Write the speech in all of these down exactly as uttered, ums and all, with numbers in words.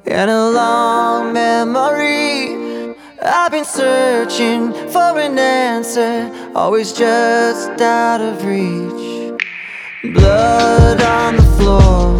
In a long memory, I've been searching for an answer, always just out of reach. Blood on the floor,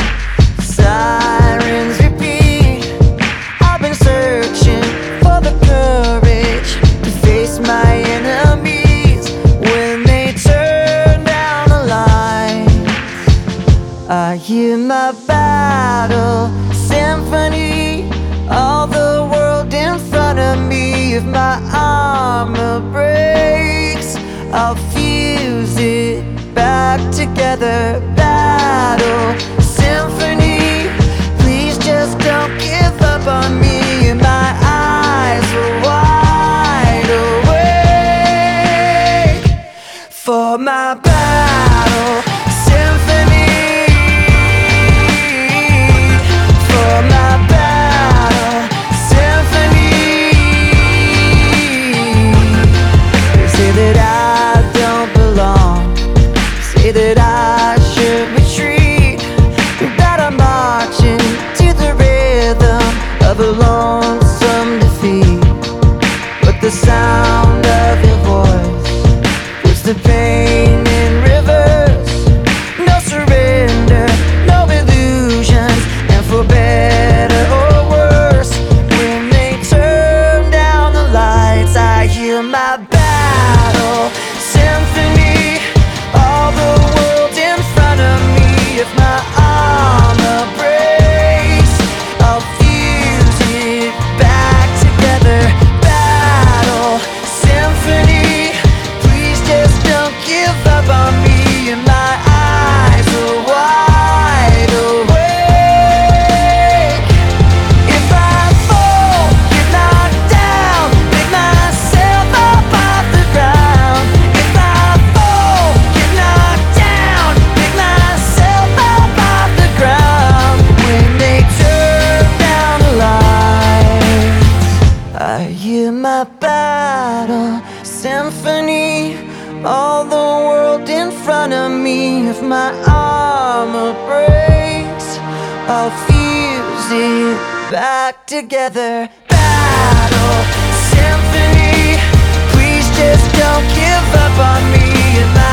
sirens repeat. I've been searching for the courage to face my enemies when they turn down the lights. I hear my battle symphony, all the world in front of me. If my armor breaks, I'll fuse it back together. Battle symphony, please just don't give up on me. And my eyes are wide awake for my battle symphony. That I should retreat, that I'm marching to the rhythm of a lonesome defeat. But the sound of your voice puts the pain in reverse. No surrender, no illusions, and for better or worse, when they turn down the lights, I hear my battle symphony. All the world in front of me. If my armor breaks, I'll fuse it back together. Battle symphony, please just don't give up on me. And my eyes are wide awake. If I fall, get knocked down, pick myself up off the ground. If I fall, get knocked down, pick myself up off the ground. When they turn down the lights, I hear my battle symphony. All the world in front of me. If my armor breaks, I'll fuse it back together. Battle symphony, please just don't give up on me. And my